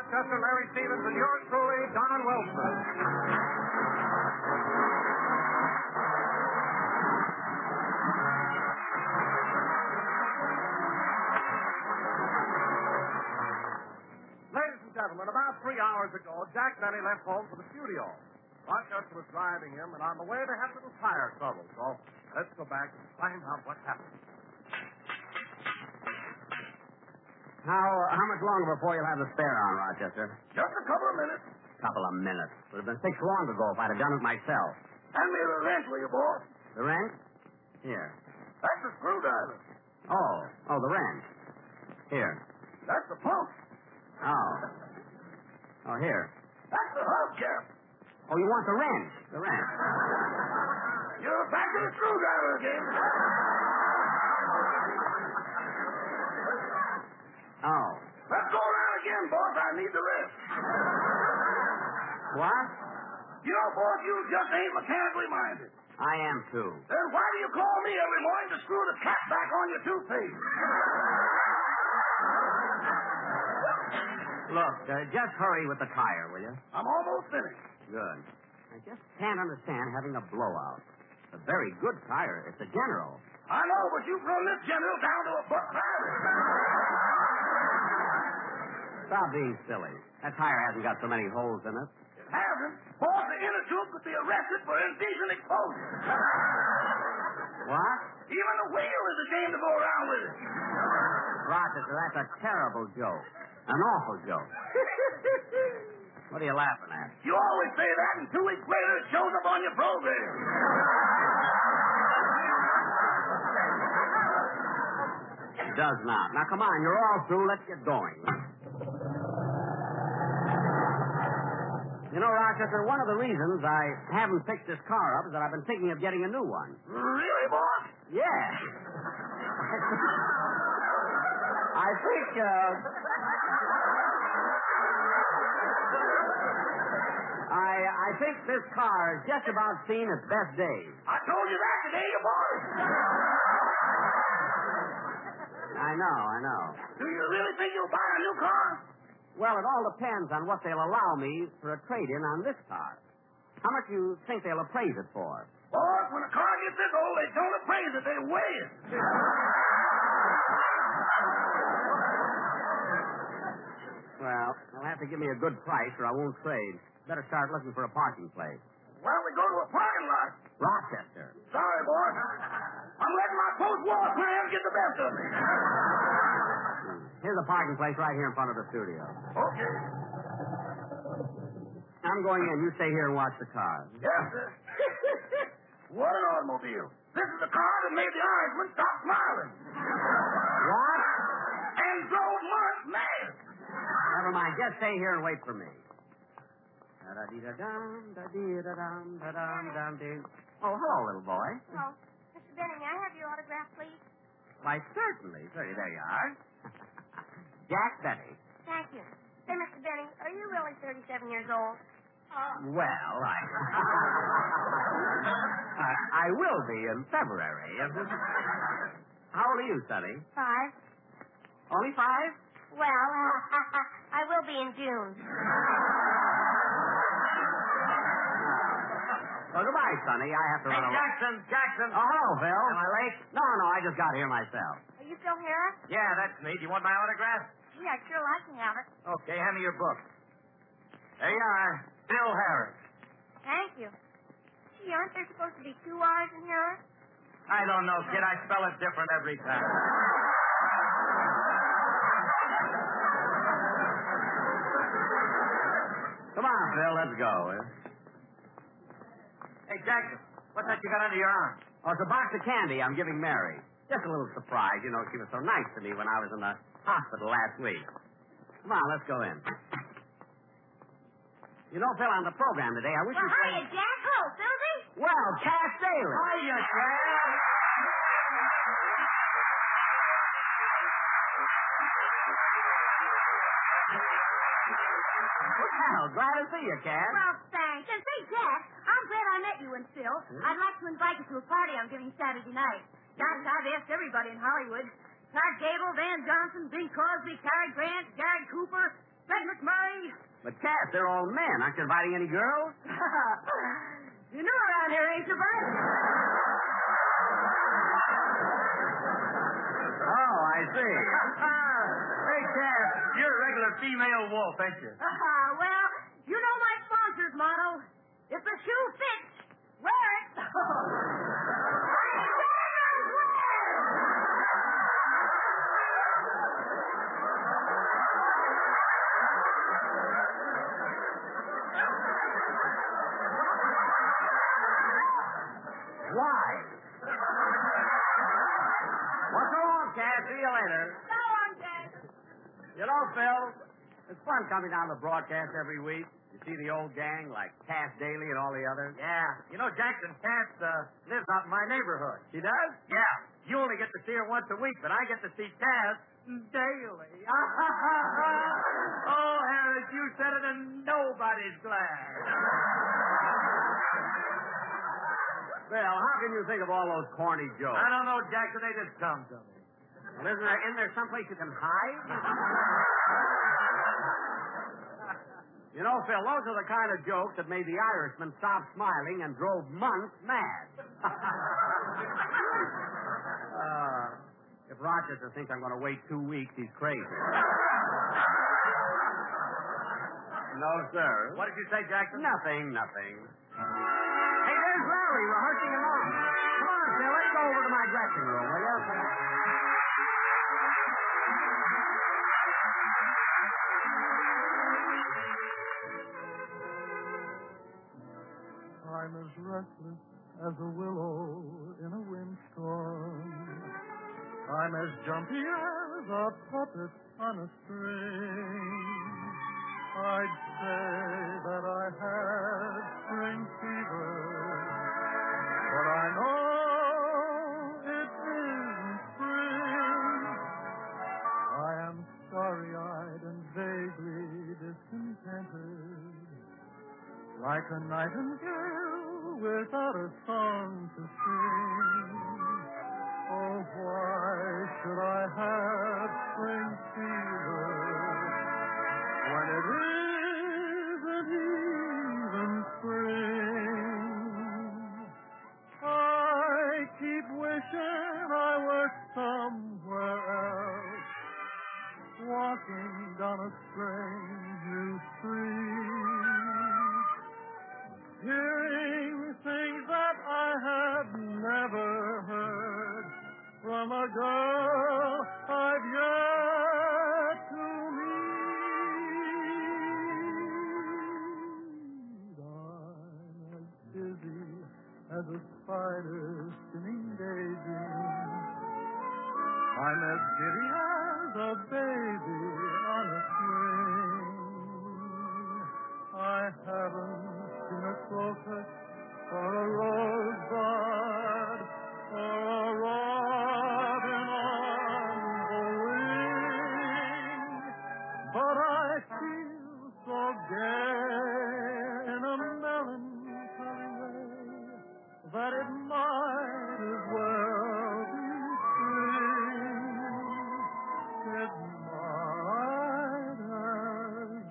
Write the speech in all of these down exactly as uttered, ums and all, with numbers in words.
Rochester, Larry Stevens, and yours truly, Don Wilson. Ladies and gentlemen, about three hours ago, Jack Benny left home for the studio. Rochester was driving him, and on the way they had a little tire trouble. So let's go back and find out what happened. How uh, how much longer before you'll have the spare on, Rochester? Just a couple of minutes. Couple of minutes. Would have been fixed long ago if I'd have done it myself. Hand me the wrench, will you, boss? The wrench? Here. That's the screwdriver. Oh, oh, the wrench. Here. That's the pump. Oh. Oh, here. That's the hubcap. Oh, you want the wrench? The wrench. You're back to the screwdriver again. Oh. Let's go around again, boss. I need the rest. What? You know, boss, you just ain't mechanically minded. I am, too. Then why do you call me every morning to screw the cap back on your toothpaste? Look, uh, just hurry with the tire, will you? I'm almost finished. Good. I just can't understand having a blowout. A very good tire. It's a General. I know, but you've run this General down to a buck five. Stop being silly. That tire hasn't got so many holes in it. It hasn't. Boss, the inner tube could be arrested for indecent exposure. What? Even the wheel is ashamed to go around with it. Rochester, that's a terrible joke. An awful joke. What are you laughing at? You always say that, and two weeks later it shows up on your program. It does not. Now, come on, you're all through. Let's get going. You know, Rochester, one of the reasons I haven't fixed this car up is that I've been thinking of getting a new one. Really, boss? Yeah. I think, uh... I I think this car has just about seen its best days. I told you that today, you boy. I know, I know. Do you really think you'll buy a new car? Well, it all depends on what they'll allow me for a trade-in on this car. How much do you think they'll appraise it for? Boss, when a car gets this old, they don't appraise it, they weigh it. Well, they'll have to give me a good price or I won't trade. Better start looking for a parking place. Why don't we go to a parking lot? Rochester. Sorry, boss. I'm letting my post-war plans get the best of me. Here's a parking place right here in front of the studio. Okay. I'm going in. You stay here and watch the car. Yes, sir. What an automobile. This is the car that made the Irishman stop smiling. What? And drove Mark mad. Never mind. Just stay here and wait for me. Da-da-dee-da-dum, da-dee-da-dum, da-dum, dum, dee. Oh, hello, little boy. Oh, Mister Benny, may I have your autograph, please? Why, certainly. Certainly. There you are. Jack Benny. Thank you. Say, Mister Benny, are you really thirty-seven years old? Uh, well, I... I... I will be in February. How old are you, Sonny? Five. Only five? Well, uh, I will be in June. Well, goodbye, Sonny. I have to Hey, run away. Jackson, Jackson. Oh, hello, Phil. Am I late? No, no, I just got here myself. Are you still here? Yeah, that's me. Do you want my autograph? Gee, I'd sure like to have it. Okay, hand me your book. There you are. Bill Harris. Thank you. Gee, aren't there supposed to be two R's in here? I don't know, kid. I spell it different every time. Come on, Phil, let's go. Hey, Jackson, what's that you got under your arm? Oh, it's a box of candy I'm giving Mary. Just a little surprise. You know, she was so nice to me when I was in the hospital last week. Come on, let's go in. You know, Phil, on the program today, I wish Well, you'd say... hiya, Jack. Hello, Philby. Well, Cass Daly. Hiya, Jack. Well, glad to see you, Cass. Well, thanks. And say, Jack, I'm glad I met you and Phil. Hmm? I'd like to invite you to a party I'm giving Saturday night. Gosh, I've asked everybody in Hollywood. Clark Gable, Van Johnson, Bing Crosby, Cary Grant, Gary Cooper, Red McMurray. But, Cass, they're all men. Aren't you inviting any girls? You new around here, ain't you, bud? Oh, I see. Hey, Cass, you're a regular female wolf, ain't you? Well, you know my sponsor's motto. If the shoe fits, wear it. Why? Well, so long, Cass. See you later. So long, Cass. You know, Phil, it's fun coming down to the broadcast every week. You see the old gang like Cass Daly and all the others. Yeah. You know, Jackson Cass uh, lives out in my neighborhood. She does? Yeah. You only get to see her once a week, but I get to see Cass daily. Oh, Harris, you said it and nobody's glad. Phil, how can you think of all those corny jokes? I don't know, Jackson. They just come to me. Well, isn't there, isn't there someplace you can hide? You know, Phil, those are the kind of jokes that made the Irishman stop smiling and drove months mad. uh, if Rochester thinks I'm going to wait two weeks, he's crazy. No, sir. What did you say, Jackson? Nothing, nothing. Hey, there's Larry rehearsing along. Come on, Phil, let's go over to my dressing room, will you? I'm as restless as a willow in a windstorm. I'm as jumpy as a puppet on a string. I'd say that I had spring fever, but I know it isn't spring. I am starry-eyed and vaguely discontented, like a nightingale without a song to sing. Oh, why should I have spring fever when it isn't even spring? I keep wishing I were somewhere else, walking down a strange new street, hearing things that I have never heard from a girl I've yet to meet. I'm as busy as a spider spinning daisies. I'm as giddy as a baby on a swing. I haven't seen a crocus or a rosebud or a robin on the wing, but I feel so gay in a melancholy way that it might as well be spring. It might as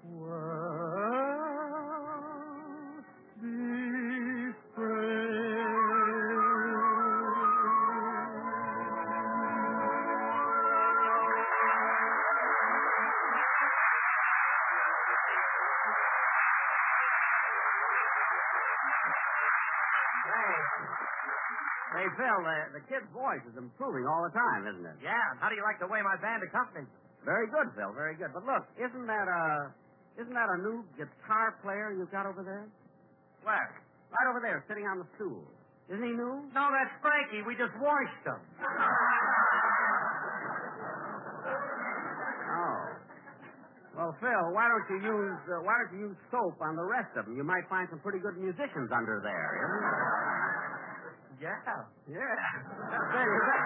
well be spring. Hey, Phil, the, the kid's voice is improving all the time, isn't it? Yeah, and how do you like the way my band accompanies? Very good, Phil, very good. But look, isn't that a, isn't that a new guitar player you've got over there? Where? Right over there, sitting on the stool. Isn't he new? No, that's Frankie. We just washed him. Oh. Well, Phil, why don't you use uh, why don't you use soap on the rest of them? You might find some pretty good musicians under there. Isn't it? Yeah. Yeah. Say, is that...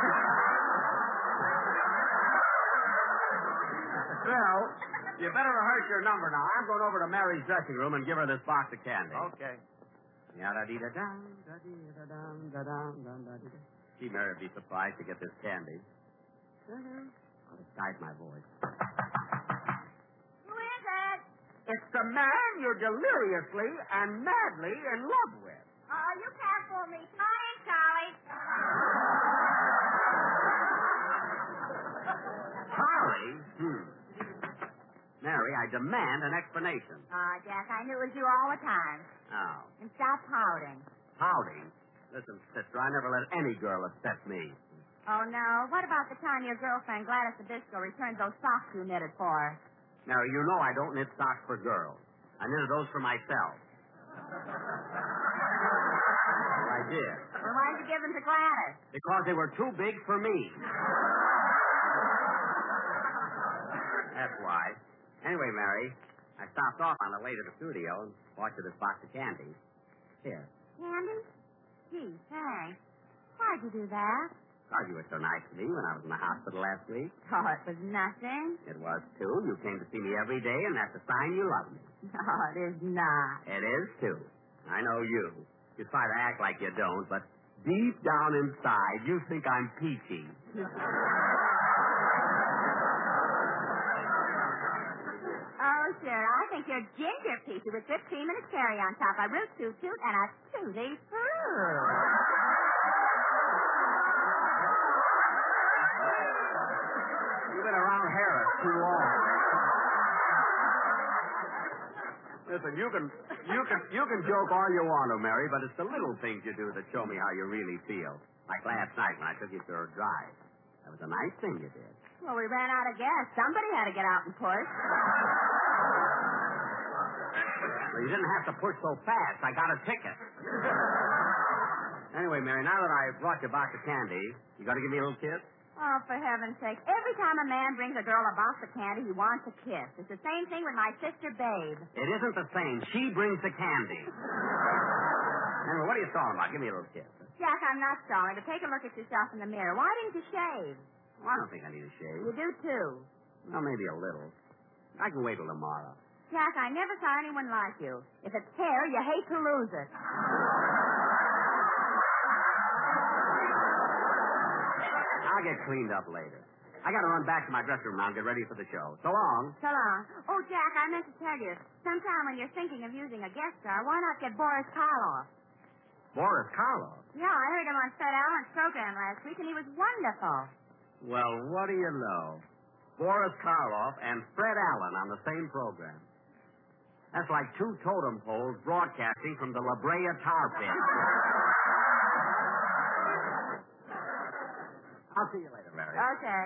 Phil, you better rehearse your number now. I'm going over to Mary's dressing room and give her this box of candy. Okay. Yada-dee-da-dum, da-dee-da-dum, da-dum, dum-da-dee-da. Gee, Mary would be surprised to get this candy. I'll disguise my voice. Who is It's the man you're deliriously and madly in love with. Oh, you can't fool me. Come on in, Charlie. Charlie? Hmm. Mary, I demand an explanation. Oh, Jack, I knew it was you all the time. Oh. And stop pouting. Pouting? Listen, sister, I never let any girl upset me. Oh, no. What about the time your girlfriend, Gladys Zabisco, returned those socks you knitted for her? Mary, you know I don't knit socks for girls. I knitted those for myself. I did. Well, why did you give them to Gladys? Because they were too big for me. That's why. Anyway, Mary, I stopped off on the way to the studio and bought you this box of candy. Here. Candy? Gee, thanks. Why'd you do that? Because you were so nice to me when I was in the hospital last week. Oh, it was nothing. It was, too. You came to see me every day, and that's a sign you love me. No, it is not. It is, too. I know you. You try to act like you don't, but deep down inside, you think I'm peachy. Oh, sure. I think you're ginger peachy with whipped cream and a cherry on top, a root toot toot, and a tutti fruit. You've been around Harris too long. Listen, you can you can you can joke all you want to, Mary, but it's the little things you do that show me how you really feel. Like last night when I took you for a drive. That was a nice thing you did. Well, we ran out of gas. Somebody had to get out and push. Well, you didn't have to push so fast. I got a ticket. Anyway, Mary, now that I brought you a box of candy, you got to give me a little kiss? Oh, for heaven's sake. Every time a man brings a girl a box of candy, he wants a kiss. It's the same thing with my sister, Babe. It isn't the same. She brings the candy. Anyway, what are you stalling about? Give me a little kiss. Jack, I'm not sorry, but take a look at yourself in the mirror. Why didn't you shave? Well, I don't think I need a shave. You do, too. Well, maybe a little. I can wait till tomorrow. Jack, I never saw anyone like you. If it's hair, you hate to lose it. I'll get cleaned up later. I got to run back to my dressing room now and get ready for the show. So long. So long. Oh, Jack, I meant to tell you. Sometime when you're thinking of using a guest star, why not get Boris Karloff? Boris Karloff? Yeah, I heard him on Fred Allen's program last week, and he was wonderful. Well, what do you know? Boris Karloff and Fred Allen on the same program. That's like two totem poles broadcasting from the La Brea tar pit. I'll see you later, Mary. Okay.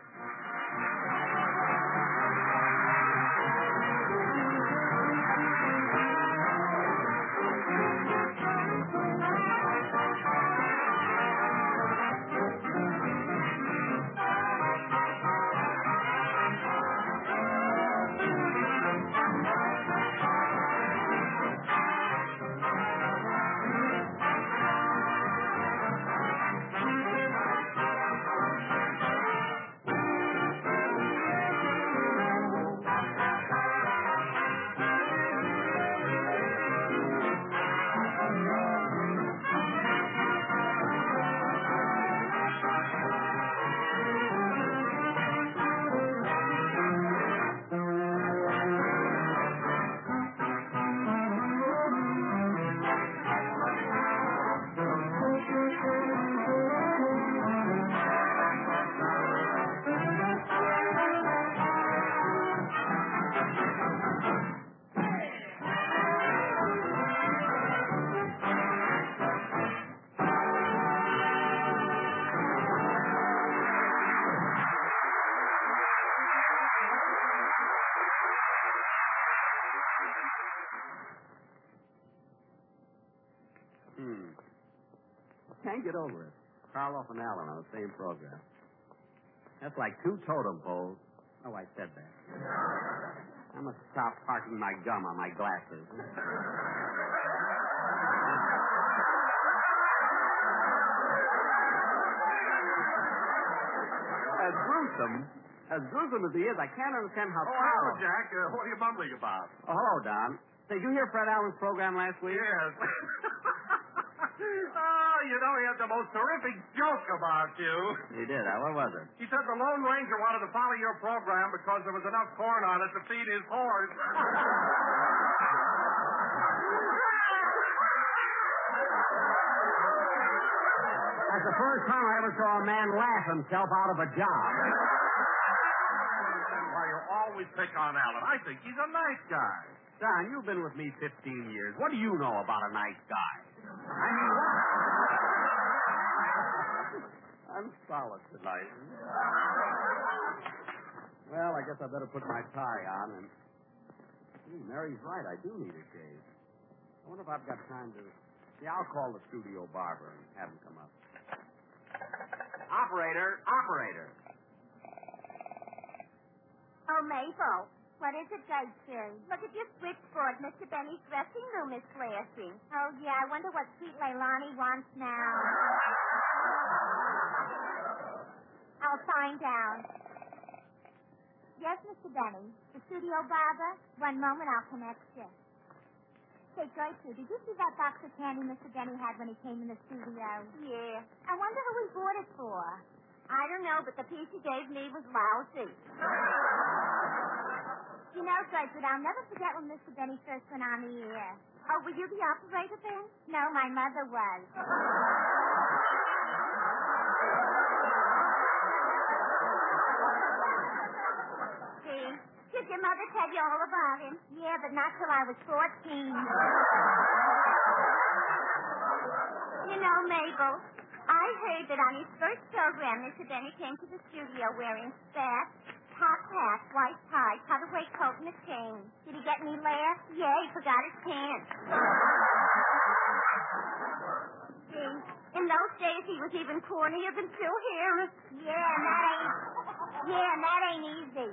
Hmm. Can't get over it. Karloff and Allen on the same program. That's like two totem poles. Oh, I said that. I must stop parking my gum on my glasses. As gruesome, as gruesome as he is, I can't understand how... Oh, hello, Jack. Uh, what are you mumbling about? Oh, hello, Don. Did you hear Fred Allen's program last week? Yes. Oh, you you know, he had the most terrific joke about you. He did, huh? What was it? He said the Lone Ranger wanted to follow your program because there was enough corn on it to feed his horse. That's the first time I ever saw a man laugh himself out of a job. Why, you always pick on Alan. I think he's a nice guy. Son, you've been with me fifteen years. What do you know about a nice guy? I mean, what? I'm solid tonight. Well, I guess I better put my tie on and... Gee, Mary's right. I do need a shave. I wonder if I've got time to... See, I'll call the studio barber and have him come up. Operator, operator. Oh, Mabel. What is it, Gertrude? Look at your switchboard. Mister Benny's dressing room is flashing. Oh, yeah. I wonder what sweet Leilani wants now. I'll find out. Yes, Mister Benny. The studio barber? One moment, I'll connect you. Say, Gertrude, did you see that box of candy Mister Benny had when he came in the studio? Yeah. I wonder who he bought it for. I don't know, but the piece he gave me was lousy. You know, Gertrude, I'll never forget when Mister Benny first went on the air. Oh, were you the operator then? No, my mother was. See? Did your mother tell you all about him? Yeah, but not till I was fourteen. You know, Mabel, I heard that on his first program, Mister Benny came to the studio wearing spats, top hat, white tie, cutaway coat, and a chain. Did he get any laugh? Yeah, he forgot his pants. See, in those days he was even cornier than Phil Harris. Yeah, and that ain't... Yeah, and that ain't easy.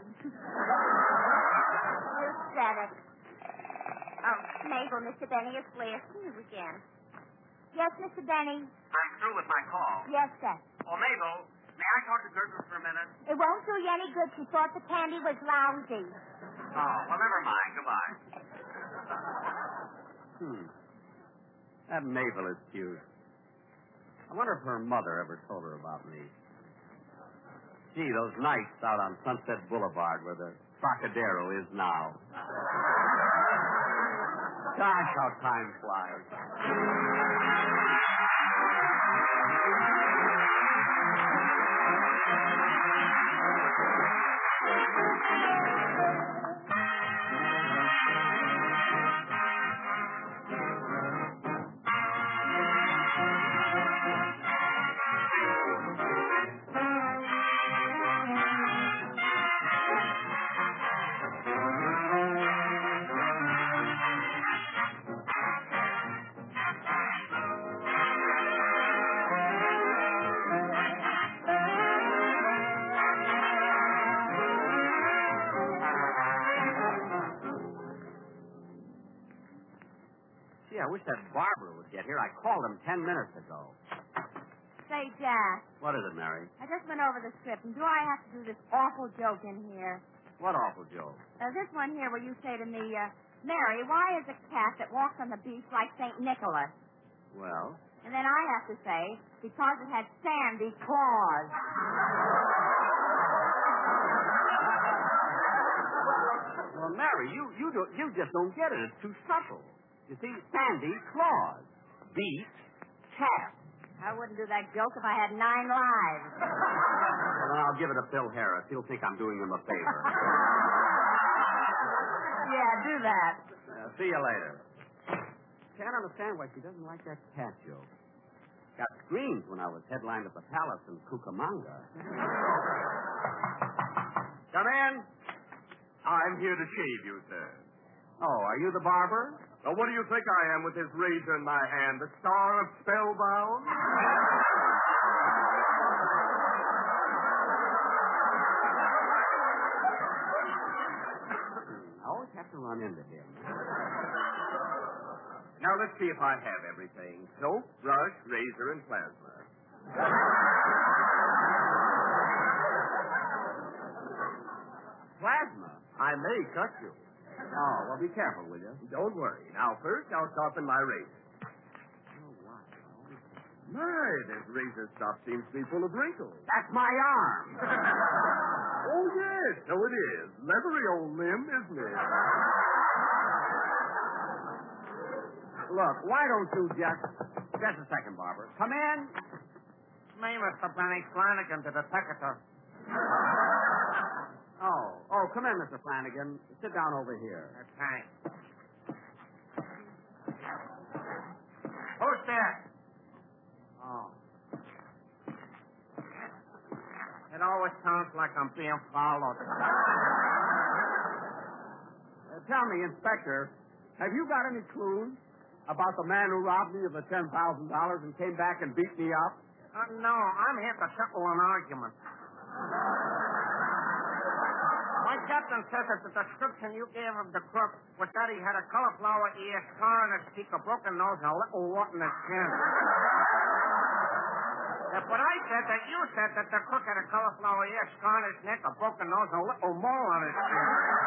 You said it. Oh, Mabel, Mister Benny is blasting you again. Yes, Mister Benny? I'm through with my call. Yes, sir. Oh, Mabel, may I talk to Gertrude for a minute? It won't do you any good. She thought the candy was lousy. Oh, well, never mind. Goodbye. Hmm. That Mabel is cute. I wonder if her mother ever told her about me. Gee, those nights out on Sunset Boulevard where the Trocadero is now. Gosh, how time flies. I wish that barber would get here. I called him ten minutes ago. Say, Jack. What is it, Mary? I just went over the script, and do I have to do this awful joke in here? What awful joke? Uh, this one here where you say to me, uh, Mary, why is a cat that walks on the beach like Saint Nicholas? Well? And then I have to say, because it had sandy claws. Well, Mary, you you do, you just don't get it. It's too subtle. You see, sandy claws, beach, cat. I wouldn't do that joke if I had nine lives. Well, I'll give it to Phil Harris. He'll think I'm doing him a favor. Yeah, do that. Uh, see you later. Can't understand why she doesn't like that cat joke. Got screams when I was headlined at the Palace in Cucamonga. Come in. I'm here to shave you, sir. Oh, are you the barber? Well, what do you think I am with this razor in my hand? The star of Spellbound? I always have to run into him. Now, let's see if I have everything. Soap, brush, razor, and plasma. Plasma? I may cut you. Oh, well, be careful, will you? Don't worry. Now, first, I'll sharpen my razor. Oh, wow. My, this razor stop seems to be full of wrinkles. That's my arm. Oh, yes, so it is. Leathery old limb, isn't it? Look, why don't you just... Just a second, Barbara. Come in. Me, Mister Benny Flanagan, the detective. Oh, oh, come in, Mister Flanagan. Sit down over here. Okay. Who's there? Oh. It always sounds like I'm being followed. Uh, tell me, Inspector, have you got any clues about the man who robbed me of the ten thousand dollars and came back and beat me up? Uh, no, I'm here to settle an argument. My captain says that the description you gave of the crook was that he had a cauliflower ear, scar on his cheek, a broken nose, and a little wart in his chin. Uh, but I said that you said that the crook had a cauliflower ear, scar on his neck, a broken nose, and a little mole on his chin.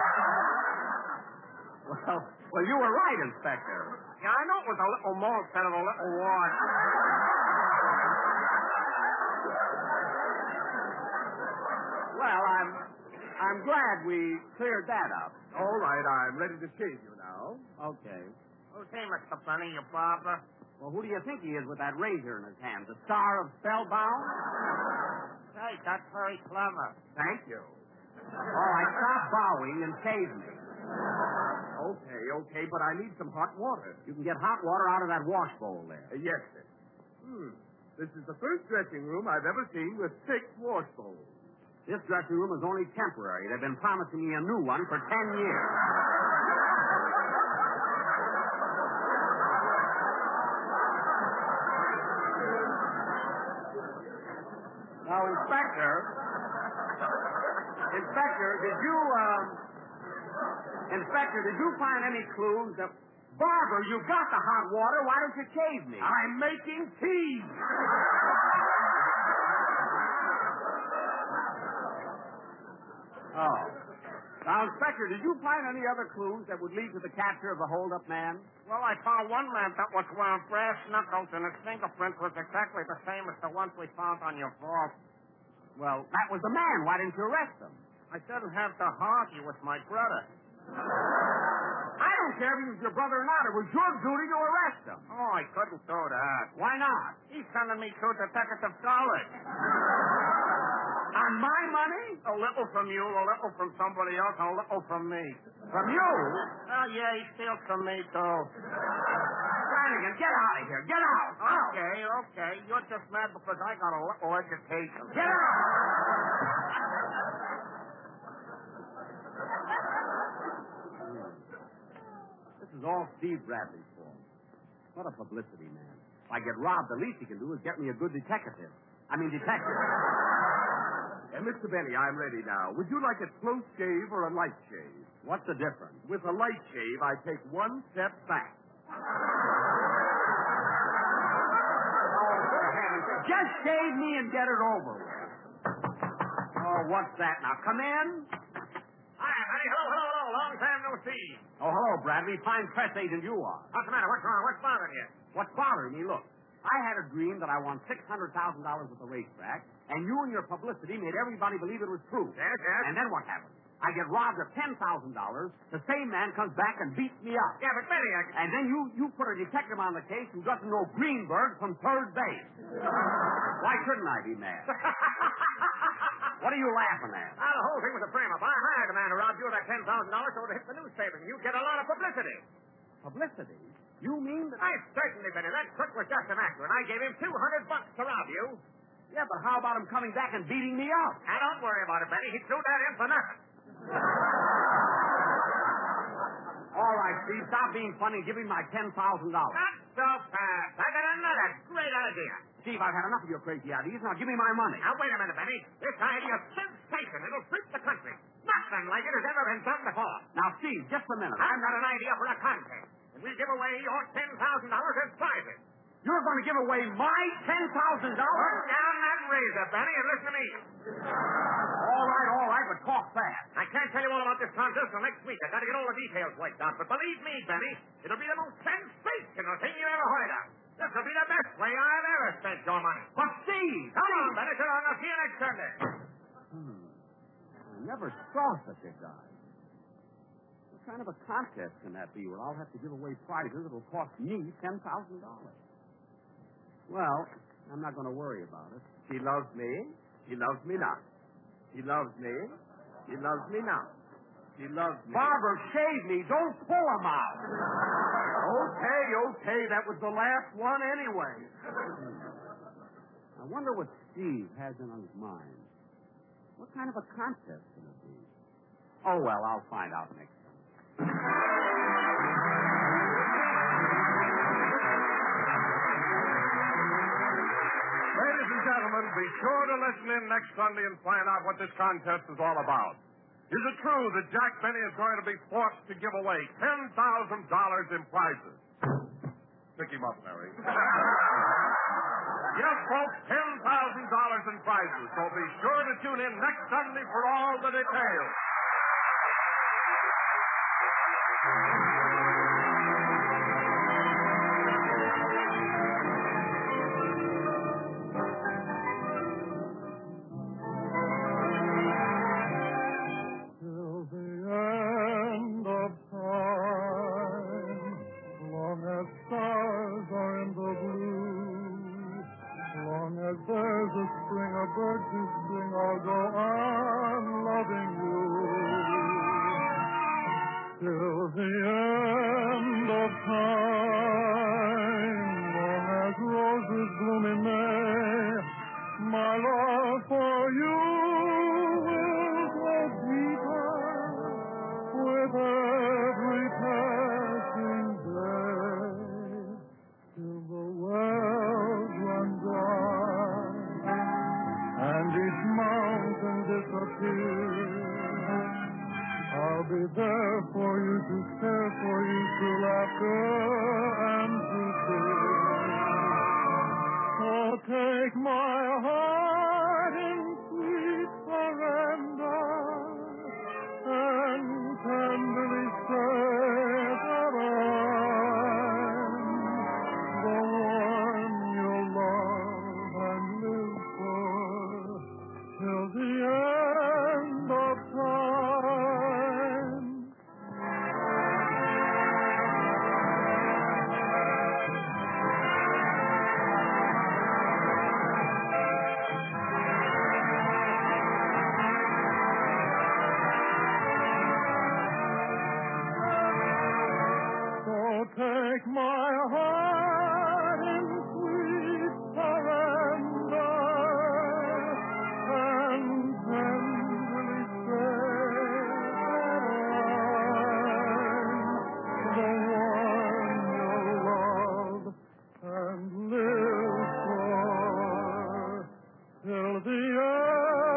Well, well, you were right, Inspector. Yeah, I know it was a little mole instead of a little wart. Well, I'm I'm glad we cleared that up. All right, I'm ready to shave you now. Okay. Okay, Mister Benny, your barber. Well, who do you think he is with that razor in his hand? The star of Spellbound? Hey, that's very clever. Thank you. All right, stop bowing and shave me. Okay, okay, but I need some hot water. You can get hot water out of that wash bowl there. Uh, yes, sir. Hmm. This is the first dressing room I've ever seen with six wash bowls. This dressing room is only temporary. They've been promising me a new one for ten years. Now, Inspector, Inspector, did you, um, Inspector, did you find any clues that... Barber, you got the hot water. Why don't you shave me? I'm making tea. Oh. Now, Inspector, did you find any other clues that would lead to the capture of the hold-up man? Well, I found one man that was wearing brass knuckles, and his fingerprints was exactly the same as the ones we found on your vault. Well, that was the man. Why didn't you arrest him? I didn't have to argue with my brother. I don't care if he was your brother or not. It was your duty to arrest him. Oh, I couldn't do that. Why not? He's sending me to Detective College. On my money? A little from you, a little from somebody else, and a little from me. From you? Oh, yeah, he steals from me, too. Flanagan, get out of here. Get out. Okay, okay. You're just mad because I got a little education. Get out. This is all Steve Bradley's fault. What a publicity man. If I get robbed, the least he can do is get me a good detective. I mean, detective. And Mister Benny, I'm ready now. Would you like a close shave or a light shave? What's the difference? With a light shave, I take one step back. Oh, for heaven's sake. Just shave me and get it over with. Oh, what's that now? Come in. Hi, Benny. Hello, hello, hello. Long time no see. Oh, hello, Bradley. Fine press agent you are. What's the matter? What's wrong? What's bothering you? What's bothering me, look, I had a dream that I won six hundred thousand dollars at the racetrack, and you and your publicity made everybody believe it was true. Yes, yes. And then what happened? I get robbed of ten thousand dollars. The same man comes back and beats me up. Yeah, but Benny, I... And then you, you put a detective on the case who doesn't know Greenberg from third base. Why shouldn't I be mad? What are you laughing at? Now, the whole thing was a frame-up. I hired the man who robbed you of that ten thousand dollars so to hit the newspapers, and you get a lot of publicity. Publicity? You mean that... I certainly, Benny. That crook was just an actor, and I gave him two hundred bucks to rob you. Yeah, but how about him coming back and beating me up? Now, don't worry about it, Benny. He threw that in for nothing. All right, Steve, stop being funny and give me my ten thousand dollars. Not so fast. I got another great idea. Steve, I've had enough of your crazy ideas. Now give me my money. Now, wait a minute, Benny. This idea's sensation. It'll sweep the country. Nothing like it has ever been done before. Now, Steve, just a minute. I've got an idea for a contest. And we'll give away your ten thousand dollars as prizes. You're going to give away my ten thousand dollars? Put down that razor, Benny, and listen to me. All right, all right, but talk fast. I can't tell you all about this contest till next week. I've got to get all the details worked out. But believe me, Benny, it'll be the most sensational thing you ever heard of. This will be the best way I've ever spent your money. But Steve! Come on, Benedict, I'll see you next Sunday. Hmm. I never saw such a guy. What kind of a contest can that be where I'll have to give away prizes that'll cost me ten thousand dollars? Well, I'm not going to worry about it. He loves me. He loves me not. He loves me. He loves me not. He loves me. Barber, shave me. Don't pull him out. Okay, okay. That was the last one anyway. I wonder what Steve has in his mind. What kind of a contest can it be? Oh, well, I'll find out next time. Ladies and gentlemen, be sure to listen in next Sunday and find out what this contest is all about. Is it true that Jack Benny is going to be forced to give away ten thousand dollars in prizes? Pick him up, Mary. Yes, folks, ten thousand dollars in prizes. So be sure to tune in next Sunday for all the details. Till the end of time, long as stars are in the blue, long as there's a string, a bird to sing, I'll go on loving you. Till the end of time, long as roses bloom in May, my love for you will grow deeper with every passing day, till the wells run dry and each mountain disappears. I'll be there for you to care for you through laughter and through tears. So take my heart in sweet surrender and tenderly say that I'm the one you'll love and live for till the end of time. So take my heart in sweet surrender and tenderly say that I'm the one you'll love and live for till the end of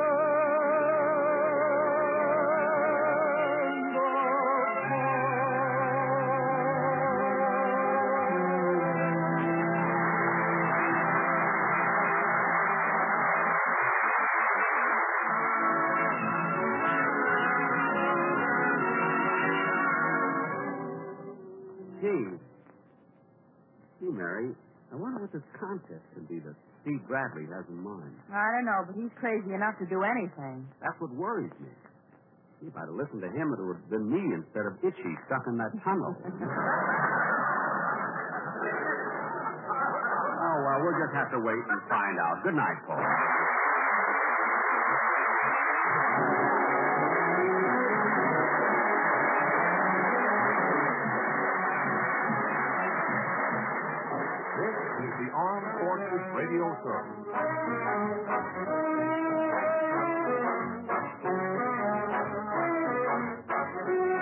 Steve. Gee, Mary, I wonder what this contest can be that Steve Bradley has in mind. I don't know, but he's crazy enough to do anything. That's what worries me. If I'd have listened to him, it would have been me instead of Itchy stuck in that tunnel. Oh, well, we'll just have to wait and find out. Good night, Paul. This is the Armed Forces Radio Service.